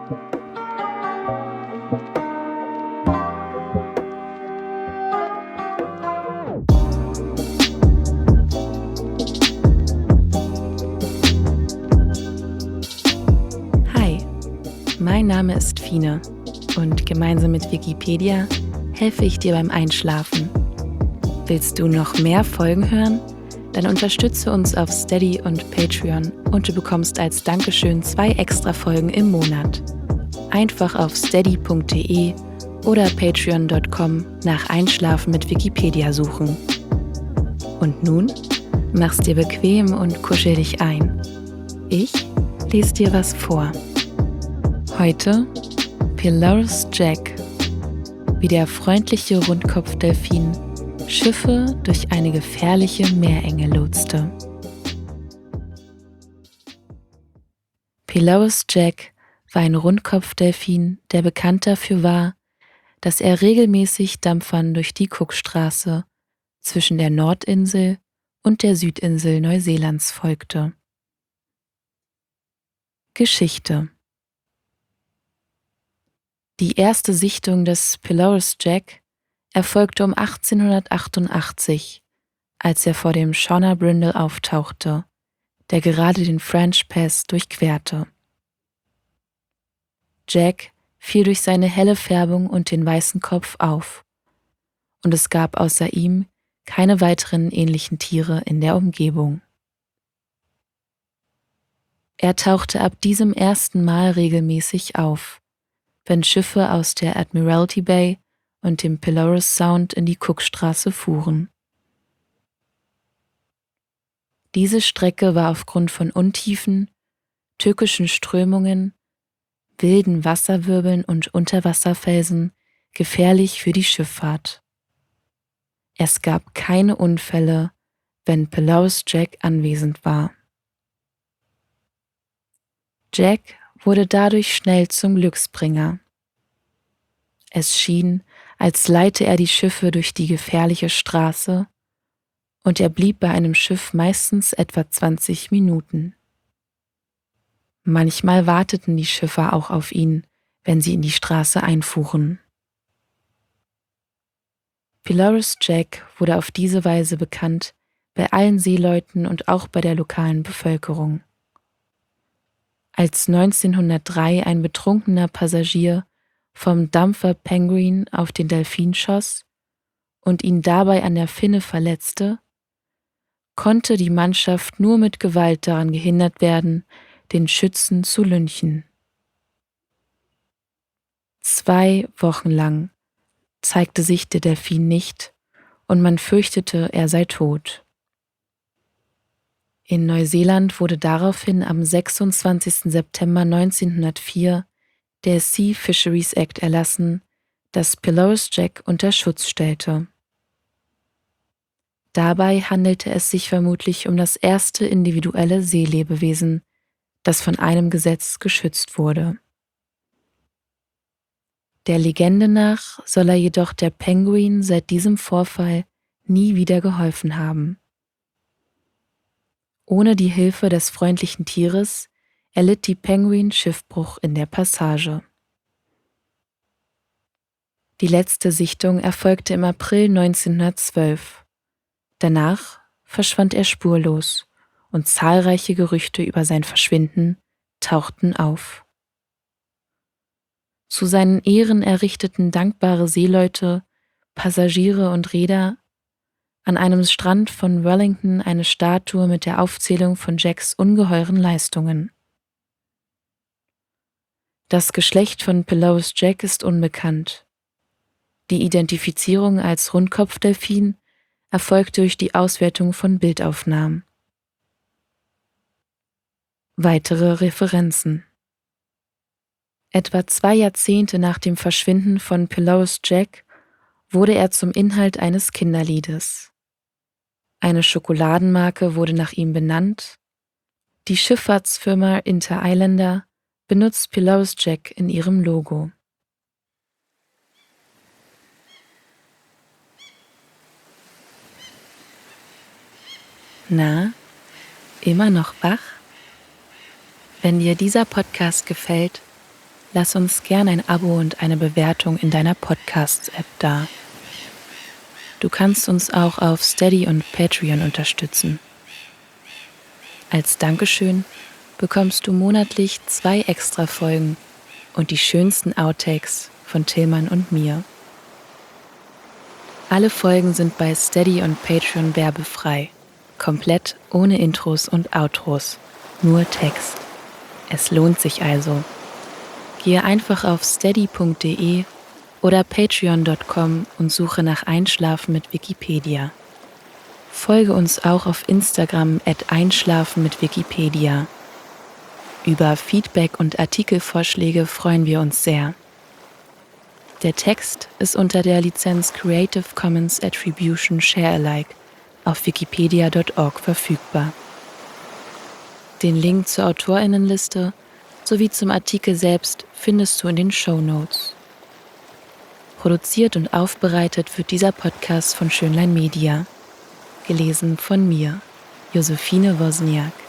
Hi, mein Name ist Fine und gemeinsam mit Wikipedia helfe ich dir beim Einschlafen. Willst du noch mehr Folgen hören? Dann unterstütze uns auf Steady und Patreon und du bekommst als Dankeschön 2 extra Folgen im Monat. Einfach auf steady.de oder patreon.com nach Einschlafen mit Wikipedia suchen. Und nun, mach's dir bequem und kuschel dich ein. Ich lese dir was vor. Heute Pelorus Jack, wie der freundliche Rundkopfdelfin Schiffe durch eine gefährliche Meerenge lotste. Pelorus Jack war ein Rundkopfdelfin, der bekannt dafür war, dass er regelmäßig Dampfern durch die Cookstraße zwischen der Nordinsel und der Südinsel Neuseelands folgte. Geschichte. Die erste Sichtung des Pelorus Jack erfolgte um 1888, als er vor dem Shona Brindle auftauchte, der gerade den French Pass durchquerte. Jack fiel durch seine helle Färbung und den weißen Kopf auf, und es gab außer ihm keine weiteren ähnlichen Tiere in der Umgebung. Er tauchte ab diesem ersten Mal regelmäßig auf, wenn Schiffe aus der Admiralty Bay und dem Pelorus Sound in die Cookstraße fuhren. Diese Strecke war aufgrund von Untiefen, tückischen Strömungen, wilden Wasserwirbeln und Unterwasserfelsen gefährlich für die Schifffahrt. Es gab keine Unfälle, wenn Pelorus Jack anwesend war. Jack wurde dadurch schnell zum Glücksbringer. Es schien, als leite er die Schiffe durch die gefährliche Straße, und er blieb bei einem Schiff meistens etwa 20 Minuten. Manchmal warteten die Schiffer auch auf ihn, wenn sie in die Straße einfuhren. Pelorus Jack wurde auf diese Weise bekannt bei allen Seeleuten und auch bei der lokalen Bevölkerung. Als 1903 ein betrunkener Passagier vom Dampfer Penguin auf den Delfin schoss und ihn dabei an der Finne verletzte, konnte die Mannschaft nur mit Gewalt daran gehindert werden, den Schützen zu lynchen. 2 Wochen lang zeigte sich der Delfin nicht und man fürchtete, er sei tot. In Neuseeland wurde daraufhin am 26. September 1904 der Sea Fisheries Act erlassen, das Pelorus Jack unter Schutz stellte. Dabei handelte es sich vermutlich um das erste individuelle Seelebewesen, das von einem Gesetz geschützt wurde. Der Legende nach soll er jedoch der Penguin seit diesem Vorfall nie wieder geholfen haben. Ohne die Hilfe des freundlichen Tieres erlitt die Penguin Schiffbruch in der Passage. Die letzte Sichtung erfolgte im April 1912. Danach verschwand er spurlos und zahlreiche Gerüchte über sein Verschwinden tauchten auf. Zu seinen Ehren errichteten dankbare Seeleute, Passagiere und Reeder an einem Strand von Wellington eine Statue mit der Aufzählung von Jacks ungeheuren Leistungen. Das Geschlecht von Pelorus Jack ist unbekannt. Die Identifizierung als Rundkopfdelfin erfolgt durch die Auswertung von Bildaufnahmen. Weitere Referenzen: Etwa 2 Jahrzehnte nach dem Verschwinden von Pelorus Jack wurde er zum Inhalt eines Kinderliedes. Eine Schokoladenmarke wurde nach ihm benannt. Die Schifffahrtsfirma Inter Islander benutzt Pelorus Jack in ihrem Logo. Na, immer noch wach? Wenn dir dieser Podcast gefällt, lass uns gern ein Abo und eine Bewertung in deiner Podcasts-App da. Du kannst uns auch auf Steady und Patreon unterstützen. Als Dankeschön bekommst du monatlich 2 extra Folgen und die schönsten Outtakes von Tillmann und mir. Alle Folgen sind bei Steady und Patreon werbefrei, komplett ohne Intros und Outros, nur Text. Es lohnt sich also. Gehe einfach auf steady.de oder patreon.com und suche nach Einschlafen mit Wikipedia. Folge uns auch auf Instagram @einschlafen mit Wikipedia. Über Feedback und Artikelvorschläge freuen wir uns sehr. Der Text ist unter der Lizenz Creative Commons Attribution Share Alike auf wikipedia.org verfügbar. Den Link zur AutorInnenliste sowie zum Artikel selbst findest du in den Shownotes. Produziert und aufbereitet wird dieser Podcast von Schönlein Media. Gelesen von mir, Josephine Wozniak.